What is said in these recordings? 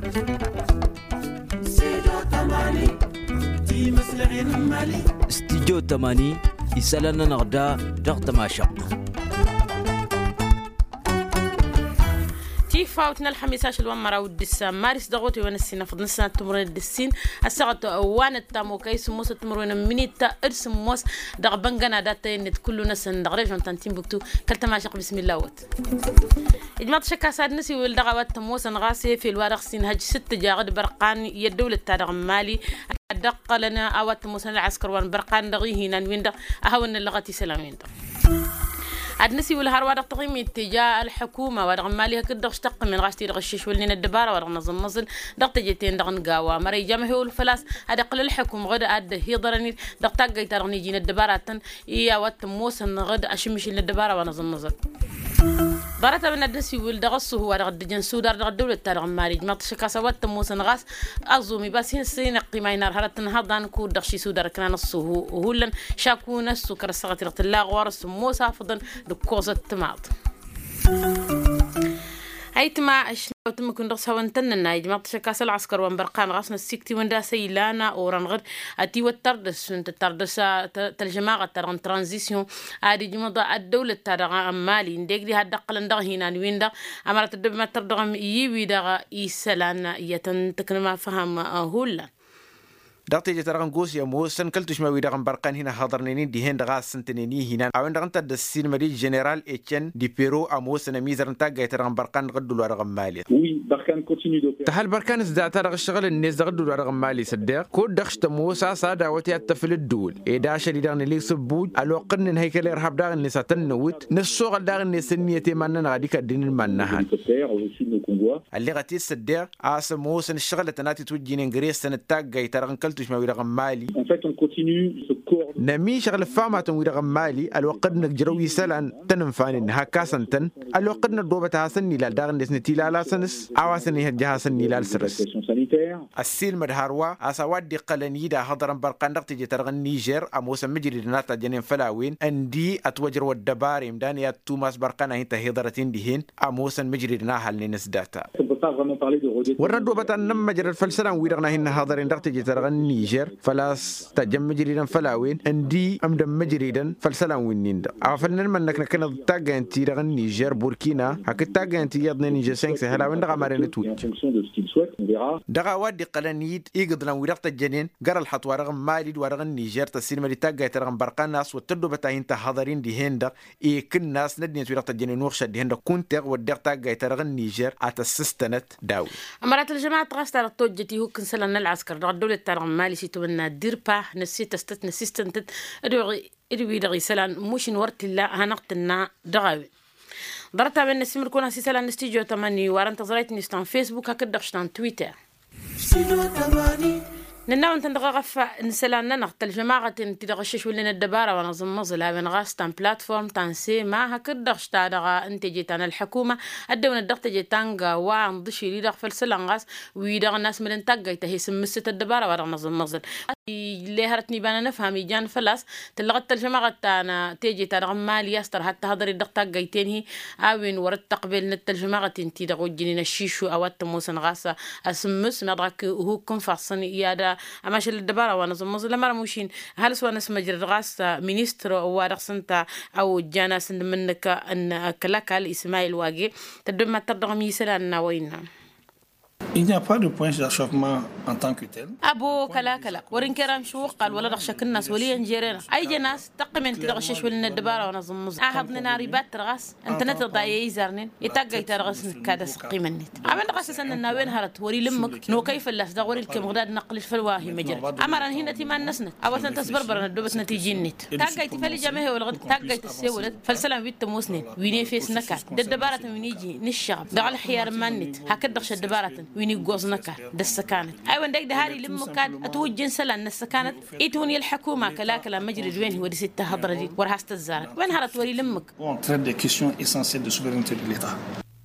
استديو تماني يسالنا نغدا ضغط ماشق فاوتنا الحميساش الومرة والدسام مارس دغوتي ونسينا فضنسنا التمرين الدسين الساعة وان التامو كيس موس التمرين منيتا ارسم موس دغ بنغنا داتا يند كل ناس دغريج تنتين بكتو كلتا ماشق بسم الله وات اجماط شكا ساد نسي والدغوات تموس نغاسي في الوارق سين هج 6 جاغد برقان يدولة تارغ مالي دق لنا اوات موسى العسكر وان برقان دغي هنا وين دغ اهون اللغتي سلامين أدنسي والهرواد تقيم اتجاه الحكومة ورغم مالها كده اشتق من غاشتي رغشش ولين الدبارة ورغم نظم مصل ضغط جتين دغن قاوة مري جامه والفلاس هذا قل الحكومة غدا أد هي ضرني ضغط جاي ترغني جين الدبارة إيا وات موسى غدا أشمش الدبارة ونظم مصل ضرت من الدسي والدغص هو رغد جنسو دار رغد دولة ترغم مالي جمعت شكاسة وات موسى غاس أزومي بس هنا سين قيمة هرت نهضان كود دغشي سودار كنا نصه وهو لن شاكو نسو كرسغت رغت الله غورس موسى فضل دكوزة تماط هيتما شنو تمكن درس هونتن النايج ما تشكاس العسكر وانبرقان غاسنا السكتي وندا سيلانا اورنغر اتي وتردس انت تردس الجماعه تران ترانزيسيون ادي جمضه الدوله ترى مالي نديك دي هدقل ندغ هنا ويندا امرت الدب ما تردغم يوي دغ يسلان يتن تكنما فهم هولا دقتي جترغن غوس يا موسن كلتش ما ويدغن برقان هنا حاضرنيني دي هند غاس سنتنيني هنا او دغن تد السينمري جنرال اتشن دي بيرو اموسن ميزرن تاغ جترغن برقان غدلو رغم مالي وي برقان كونتينيو دو تحل برقان زدات رغ الشغل الناس غدلو رغم مالي صدق كود دخشت موسى صادا وتي الطفل الدول ادا شدي دغن لي سبوج الو قرن هيكل رهب دغن نسا تنوت نسوغ دغن نسنيتي من غادي كدين المنها اللي غتي صدق اس موسن الشغل تناتي توجين انغريس تاغ جترغن ما ويرغم مالي en fait on continue ce corps نمي شغل فامات ويرغم مالي الوقت نجروي سلان تنفان هكاسن تن الوقت ندوبة حسن نيلال دارن دسن تيلالا سنس عواسن يهجها سن نيلال سرس السيل مدهاروا اسواد دي قلني دا حضرن برقان دقت جترغن نيجر اموس مجري ناتا جنين فلاوين اندي اتوجر ودبار امدان يا توماس برقان هي تهدرتين دهين اموس مجري ناحل نسداتا وردوبة نم مجر الفلسلان ويرغنا هن حضرن دقت جترغن نيجر فلاس تجم جريدن فلاوين اندي امدم مجريدن فلسلان وينين دا عفلنا منك كنا تاغ انتي رغن نيجر بوركينا هك تاغ انتي يدن نيجر 5 سهلا وين دغ مارين توت دغ وادي قلنيد يقدرن ويرقت الجنين قر الحطوه رغم مالي ورغن نيجر تسينما دي تاغ ترغن برقان ناس وتدوبة انت حضرين دي هند اي كن ناس ندني ويرقت الجنين وخش دي هند كنت ودغ تاغ ترغن نيجر اتسستنت داوي امرات الجماعه تغستر توجتي هو كنسلن العسكر دولة ترغم مالي سيتونا ديربا نسيت استت نسيستنت ادوي دغي سلان موش نورت لا هنقتنا دغاوي ضرت من نسمر كون سلان نستيجو 8 وارنت زريت نستان فيسبوك هكدغشتان تويتر ننا وانت نغف نسلان نغت الجماعه تدغشش ولنا الدباره ونظم مزلا بين غاستان بلاتفورم تنسي ما هكدغش تاع انت جيت انا الحكومه ادون الضغط جيتانغا وان ضشي لي دغفل سلانغاس ويدغ الناس من تاغي تهي سمست الدباره ونظم مزل اللي هرتني بانا نفهم يجان فلاس تلغت الجماعه تاعنا تيجي تاع مالي يستر حتى هضري الضغط جايتين هي اوين ورد تقبل نت الجماعه انت دغ جنين الشيشو او تموسن غاسا اسمس مدرك هو كن فصني يادا اماش الدباره ونظم مزل لما موشين هل سوا ناس مجر غاس مينستر او رخصنتا او جاناس منك ان كلاكال اسماعيل واقي تدم تدغ يسلنا وين Il n'y a pas de point d'achoppement en tant que tel. أبو كلا ورين كرام شو قال ولا رخشك الناس ولي نجيرنا أي جناس تقمن ترغشش ولنا الدبارة ونظم مز أهبنا ناريبات ترغس أنت نتضايق يزارنين يتقى ترغس كذا سقي منت عمل رغس أن النوين هرت وري لمك نو كيف الله دغوري الكم غداد نقلش في الواهي مجرى أمرا هنا تيمان نسنت أو تنتصبر برنا دوبس نتيجي النت تقى تفلي جماعه والغد تقى تسولد فالسلام بيت موسنين ويني فيس نكات الدبارة وينيجي نشاب دغل حيار منت هكذا خش الدبارة ويني جوزنكا دسكانت أيوة ديك ده هاري لمكاد أتوجه سلان السكانت إيتوني الحكومة كلا مجرد وين هو دي ستة هضرة دي ورهاست الزارة وين هرت وري لمك On traite des questions essentielles de souveraineté de l'État.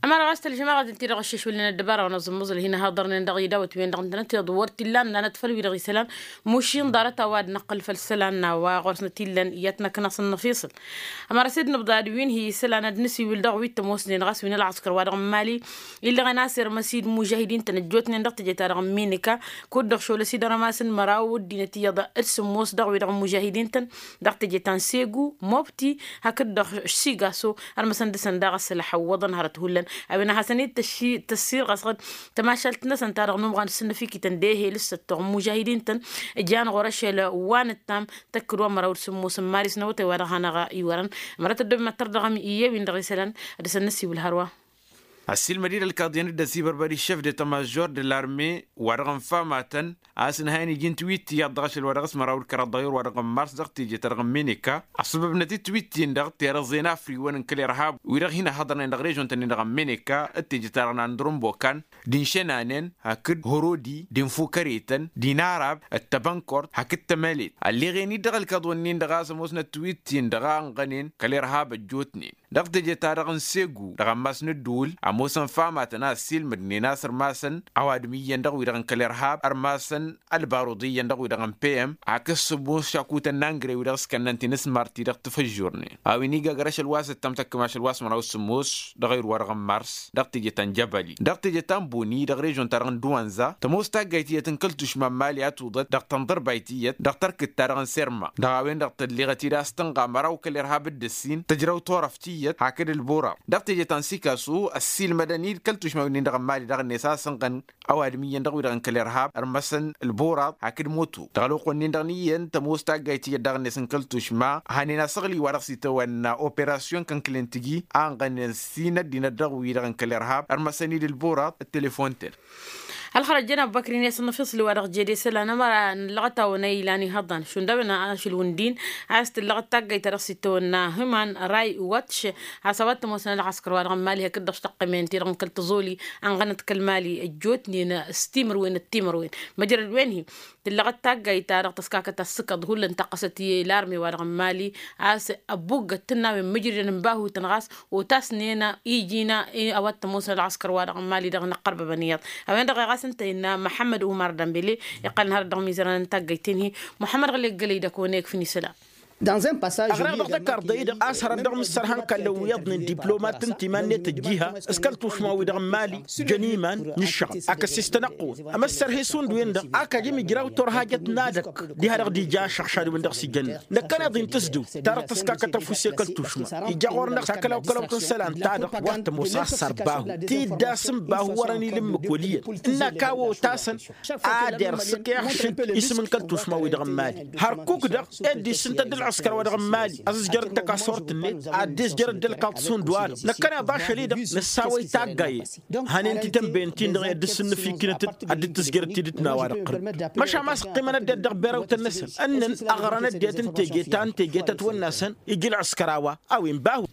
أما رغست الجماعة أنت رغشش ولنا الدبارة ونظم مزل هنا هضرنا ندغي داوت وين دغنت دورت لان أنا تفلوي رغي سلام مشين دارتها واد نقل فالسلان وغرسنا تيلن ياتنا كناص النفيصل أما رسيدنا بضادوين هي سلانة نسي والدغوي تموسني نغاس وين العسكر وادغ مالي إلا غناصر مسيد مجاهدين تنجوتني ندغت جتا رغم مينيكا كود شو لسيد رماسن مراود دينتي يضا اسم موس دغوي رغم مجاهدين تن دغت جتا سيغو موبتي هكذا سيغاسو المسندسن داغ السلاح وضن هرته لن أبينا حسنيت تسير غصد تماشلت ناس أنت رغم غان السنة فيك تنديه لسه تغم مجاهدين تن جان غرش وان التام تكروا مرور سمو سمارس نوتي ورهانا غا يورن مرات الدب ما تردغم إيه وين رغسلان أدس النسي والهروة السيل مدينة القاضيان الدسي بربري الشيف دي تماجور دي لارمي ورغم فاماتن اسن هاني جين تويتي يضغش الورغس مراول كرضيور ورغم مارس دغتي جي ترغم مينيكا اسباب نتي تويتي ندغت يرزينا فري ون كلي رهاب ويرغ هنا حضرنا ندغريجون تن ندغم مينيكا اتي ترغنا ندرم بوكان دين شنانن هكد هرودي دين فوكريتن دين عرب التبنكور هكد تماليت اللي غيني دغل كدونين دغاس موسنا تويتي ندغان غنين كلي رهاب الجوتنين دغت جي ترغن سيغو دغم ماس ندول موسن فاماتنا سيل مدني ناصر ماسن اوادمي يندغ ويدغن كليرهاب ارماسن البارودي يندغ ويدغن بي ام عكس بو شاكوت النانغري ويدغ سكننتي نسمارتي دغ تفجرني اويني غرش الواس تمتك ماش الواس منو سموس دغير ورغم مارس دغ تيجي تنجبلي دغ تيجي تنبوني دغ ريجون ترغن دوانزا تموستا غايتي تنكلتش ممالي اتوضت دغ تنضر بيتيه دغ ترك ترغن سيرما دغ وين دغ تليغتي راستنغا مراو كليرهاب الدسين تجرو طرفتيه هكذا البورا دغ تيجي تنسيكاسو السيل مدني كلتوش ما ندغ مالي دغ نساسن قن اوادمي يندغ دغ كليرهاب ارمسن البورا هكذا موتو دغلو قنين دغنيين تموستا غايتي دغ نسن كلتوش ما هانينا صغلي ورقسي تونا اوبراسيون كان كلينتيجي ان غن سينا دينا دغ ويدغ كليرهاب ارمسني البورا التليفون تل الخرج جناب بكري ناس النفس اللي ورق جدي سلا مرة لغتا ونيلاني هضن شون دبنا شل وندين عست اللغتا جاي ترسي تونا همان راي واتش حسبت مثلا العسكر ورق مالي هكذا اشتق من تيرم كل تزولي عن غنت كلمالي الجوتني ستيمر وين التيمر وين مجرد وين هي اللغتا جاي تارق تسكاكة السكة ظهول انتقصتي لارمي ورق مالي عس أبوق تنا من مجرد نباهو تنغاس وتاسنينا يجينا أوت مثلا العسكر ورق مالي دغنا قرب بنيات أوين دغ إن محمد عمر دمبلي يقال هذا ميزان تاجيتينه محمد غلي قليدا كونيك في نسلا Dans un passage, أغرب ذكر ضيد أسهر دعم السرحان كلو يضن دبلومات تمانية الجهة اسكالتوش ما ودغ مالي جنيمان نشغل أكسيستنقو أما السرهيسون دوين أكا جيمي جراو تور حاجة نادك دي هرق دي جا شخشاد وين دغ سجن نكان يضين تسدو تارق تسكاكا تفوسي كالتوش ما إجاغور نقصا كلاو تنسلان تادق وقت مصاصر باهو تي داسم باهو وراني لمكوليا إنا كاو تاسن آدر سكيحشن اسم كالتوش ما ودغ مالي هركوك دغ إدي سنتدل عسكر ودغ مالي أزز جرد تكاسورت النت عديس جرد دلقاطسون دوار نكنا باش ليدا نساوي تاقاي هانينتي تنبينتين دغ يدسن في كنت عدي تسجرد تيدتنا وارقر مشا ماس قيمنا دغ بيرو تنسن أنن أغرانا ديتن تيجيتان تيجيتت والناسن يجي العسكراوة أو ينباهو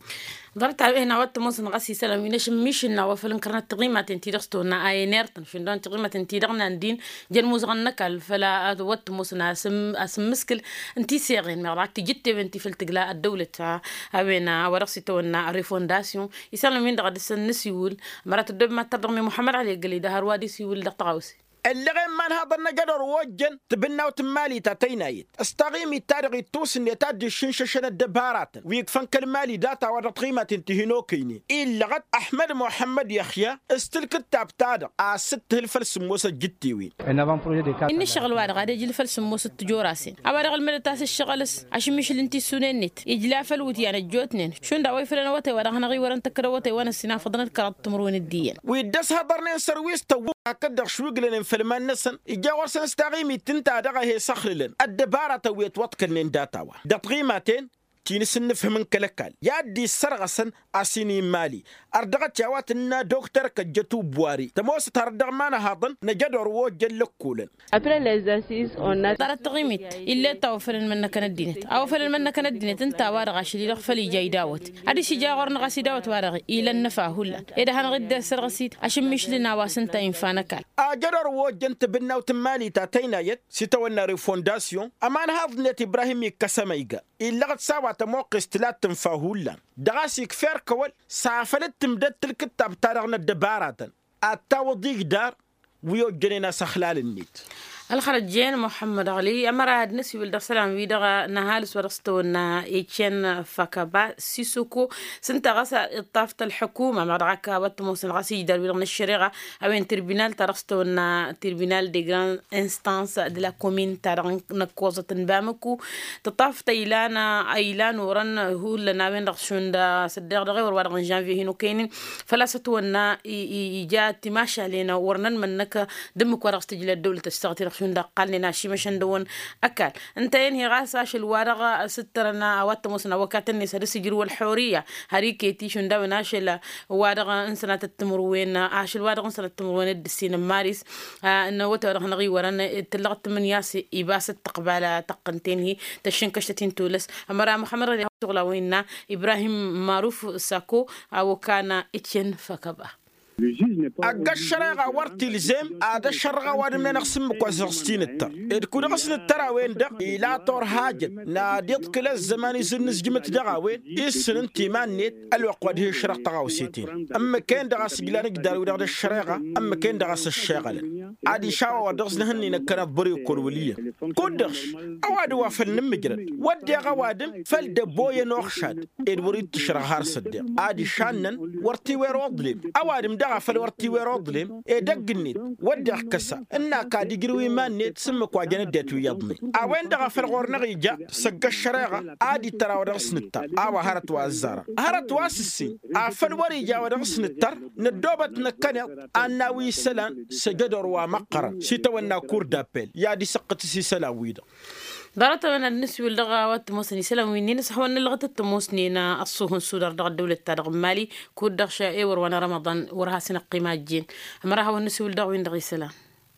ضرت على هنا وقت مصن غسي سلام ينش مشينا وفلن كرنا تقيمة تنتيرستونا أي نيرتن فندون تقيمة تنتيرنا ندين جن مزغنك فلا وقت مصن اسم مسكل انتي سيرين مرات جت بنتي في التقلاء الدولة أبينا ورقسي تونا ريفونداسيون يسلم من دغد السنسيول مرات الدب ما ترغمي محمد علي قلي ده هروادي سيول دقاوسي اللي غير من هذا النجار وجن تبنا وتمالي تاتينايت استغيمي تارغي توسن يتادي شنششن الدبارات ويكفن كلمالي داتا ورقيمة تنتهينوكيني إلا غد أحمد محمد يحيى استلك التاب تادق أست الفلس موسى جتيوين إن الشغل وارغ هذا يجي الفلس موسى تجوراسين أبارغ المدتاس الشغلس عشان مش الانتي سونينت يجلا فلوتي يعني الجوتنين شون داوي فلنا وتي ورغنا غي ورن تكروتي وانا السنا فضلت كرات تمرون الدين ويدس هضرنا سرويس تو كدر شوغلن فلمان نسن إجاور سنستغيمي تنتا دغا هي سخللن الدبارة تويت وطكن داتاوا دقيمتين كينسن نفهم كلكال يادي السرغسن أسيني مالي أردغت جواتنا دكتور كجتو بواري تموس تردغ مانا هاضن نجدور وجل لكولن Après les assises, on a دارت قيمت إلا توفر من كان الدينت أو فر من كان الدينت أنت وارغ شلي لغفلي جاي داوت هذا شيء جاور نغسي داوت وارغ إلى النفع هلا إذا هنغد السرغسيت عشان مش لنا واسنتا إنفانا كال أجدور وجن تبنا وتمالي تاتينا يت ستونا ريفونداسيون أمان هاضنة إبراهيمي كسميجا إلا قد ساوى تموقع استلات تنفاهولا دغاسي كفير كول سافلت تمدد الكتاب تارغنا الدبارة التاوضيق دار ويوجننا سخلال النيت الخرجين محمد علي أمر هاد نسي ولد سلام ويدغا نهالس ورستونا إيتشين فكابا سيسوكو سنتا غسا إطافة الحكومة مرعاكا واتموسن غسي يدار ويدغن الشريغة أوين تربينال ترستونا تربينال دي غران انستانس دي لا كومين تارغن نكوزة تنبامكو تطاف تايلانا أيلان ورن هو لنا وين رغشون دا سدغ دغي ورغن جانفي هينو كينين فلا ستونا إيجا تماشا لينا ورنن منك دمك ورغستجل الدولة تستغطي شون دقالني ناشي مشان دون أكل أنتين هي غاساش الورقة سترنا أوات موسنا وكاتني سرس جرو الحورية هريكيتي شون دا وناشل ورقة إنسانة التمروين عاش الورقة إنسانة التمروين الدسين مارس إنه وتورق نغي ورنا تلقت من ياسي إباس التقبالة تقنتين هي تشين كشتين تولس أمرا محمد رضي الله وإنا إبراهيم معروف ساكو أو كان إتشين فكبا الشريعة ورتي لزم هذا الشريعة وارد من نقسم بقصصتين التر إذا قصنا الترا وين ده إلى طور حاجة ناديت كل الزمان يزنس جمت دعوين يسن انتمان نت الوقت هي شرق تغاوسيتين أما كان دعس جلانك دارو ده الشريعة أما كان دعس الشغل عادي شاو ودرسنا هني نكنت بريو كرولية كودش أواد وافل نمجرد ودي غوادم فلد بوي نوخشاد إدوريت تشرح هارسد عادي شانن ورتي ويرودلي أواد دغا ورتي ويرودلم دقنيت ودخ كسا إنا كادي جروي مانيت سمك واجنا ديتو يضني أوين دغا فالغور نغيجا سق الشريعة عادي ترى ودرس نتر أو هرت وازارة هرت واسسي أفل وريجا ودرس نتر ندوبت نكنت أنا ويسلان سجدر ومقرا سيتونا كور دابيل يا دي سقط سي سلاويدا دارت من النسوي اللغة موسني سلام وينين سحوان اللغة موسنينا الصهون سودر دغ الدولة تارغ مالي كود دغ شائر وانا رمضان ورها سنة قيمات جين أمرها والنسوي اللغة وين دغي سلام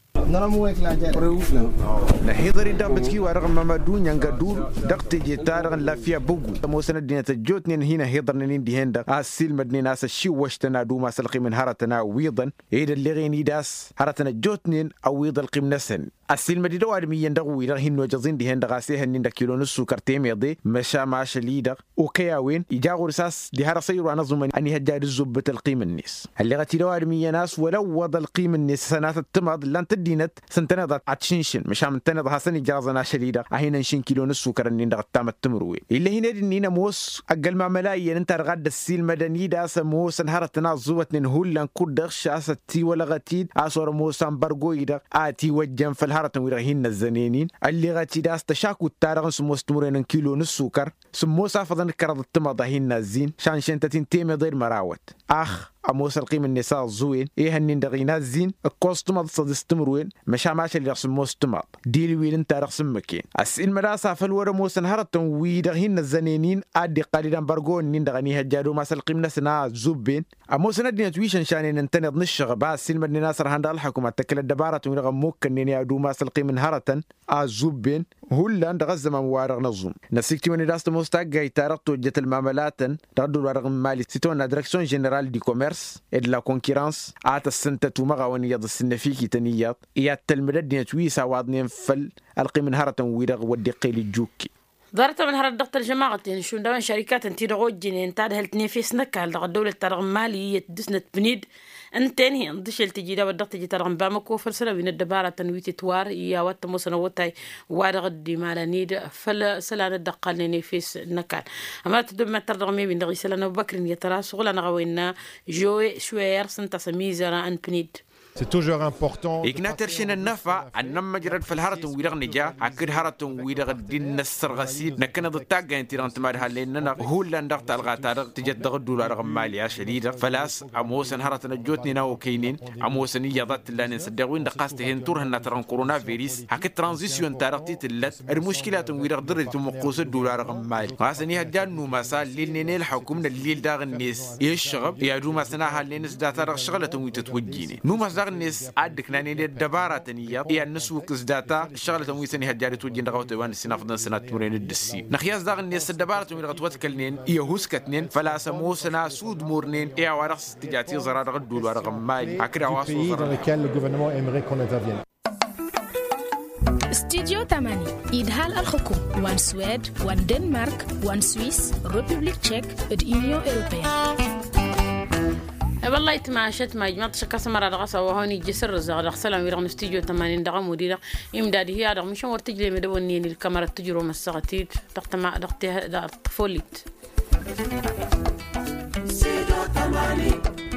نحيضري دابتكي ورغم ما دون ينقدور دقت جيتار لا فيها بوغو موسنا دينا تجوتني هنا هيضرنين دي هندا اسيل مدني ناس الشي واشتنا دوما سلقي من هرتنا ويضا ايد اللي غيني داس هرتنا جوتنين او ويض القيم نسن اسيل مدي دو ادمي يندغو يرغ هنو جزين دي هندا غاسي هنين دا كيلو نص كرتيم يضي مشا ماش ليدر وكياوين يجاغو رساس دي هرسير وانا زمن اني هجاد الزبة القيم الناس اللي غتي دو ادمي ناس ولو وض القيم الناس سنات التمض لان تدينت سنتنا عتشنشن مش عم تنض حسن جازنا شديدة أهينا نشين كيلو نص كرني ندق تام التمروي اللي هنا دينا موس أقل ما ملايين أنت رغد السيل مدني داس موس انهارتنا زوت نهول كودر شاس تي ولا غتيد أصور موس برجو يدا آتي وجم في الهارة ويرهين الزنينين اللي غتي داس تشاكو التارغن سموس تمرين كيلو نص كر سموس أفضل كرد التمض هين الزين شان شنتين تيم غير مراوت أموس القيم النساء زوين إيه هنين دغينا الزين الكوستوم تصد استمروين مش عماش اللي رسم موستمر ديل ويلن تارسم مكين أسئل مراسة فالورا موسن هرتن ويدغين الزنينين أدي قليلا برغون نين دغني هجادو ماس القيم نسنا زوبين أموس ندينا تويشن شانين ننتنض نشغ باس سلم الناصر هند الحكومة تكل الدبارة ويرغم موكن نين يادو ماس القيم هرتن زوبين هولا دغزم موارغ نظم نسيكتي من داست موستاغ تارقتو جت المعاملات تردو الورغم مالي سيتون ديريكسيون جينيرال دي كوميرس et de la concurrence عات السنة ومغاونية السنة فيكي تنيات إيات تلمدد تويسا وادنين فل ألقي من هرة ويرغ ودقي للجوكي دارت من هرة دكتور جماعة شون دوان شركات انتي رغوجين انتاد هالتنين في سنكا لغا الدولة ترغم مالية دسنة بنيد انتني اندش التجيدا ودقت جي ترغم بامكو فرسلا وين الدبارة تنويتي توار إيا واتموسنا وطاي وارغ دي مالانيد فلسلا ندقالني في سنكا أما تدوم ما ترغمي بين دغي سلان وبكرين يتراس غلانا غوينا جوي شوير سنتا سميزرا ان بنيد C'est toujours important. إجناترشين النفع أنما جرد في الهرة ويرغ نجا أكيد هرة ويرغ دين السرغسيل نكنا ضتاقة انتي رانتمارها لأننا هو اللي ندقت الغاتارغ تجد دغد دولار مالية شديدة فلاس أموسن هرة نجوتني ناو كينين أموسن يضات اللي نصدقوين دقاستهن تورهن نتران كورونا فيروس هكي ترانزيسيون تارقتي تلت المشكلات ويرغ درد مقوس دولار مالي غاسني هجان نوماسال للنين الحكومة الليل داغ الناس يشغب يادو مسناها لنس داتارغ شغلة ويتتوجيني نوماس الناس عندك ناني الدبارة تنية هي النسوق زداتا الشغلة تمويسني هالجاري توجين دغوت وان السنافضن سنة تمرين الدسي نخياس داغ الناس الدبارة تمرين غتوات كلنين يهوس كتنين فلا سمو سنا سود مورنين يا ورقص تجاتي زرار غدول ورقم مالي هكذا واسو زرار استديو 8 إدهال الحكوم وان سويد وان دنمارك وان سويس ريبوبليك تشيك اليونيون أوروبية. والله يتماشت ما جمعت شكا سمرة رغسة وهوني جسر الزغ رغسلام يرغن استديو 8 دغم وديرا إمدادي هي رغم شو ورتجلي مدونين الكاميرا تجرو مسقتيت تقتمع دقتها فوليت.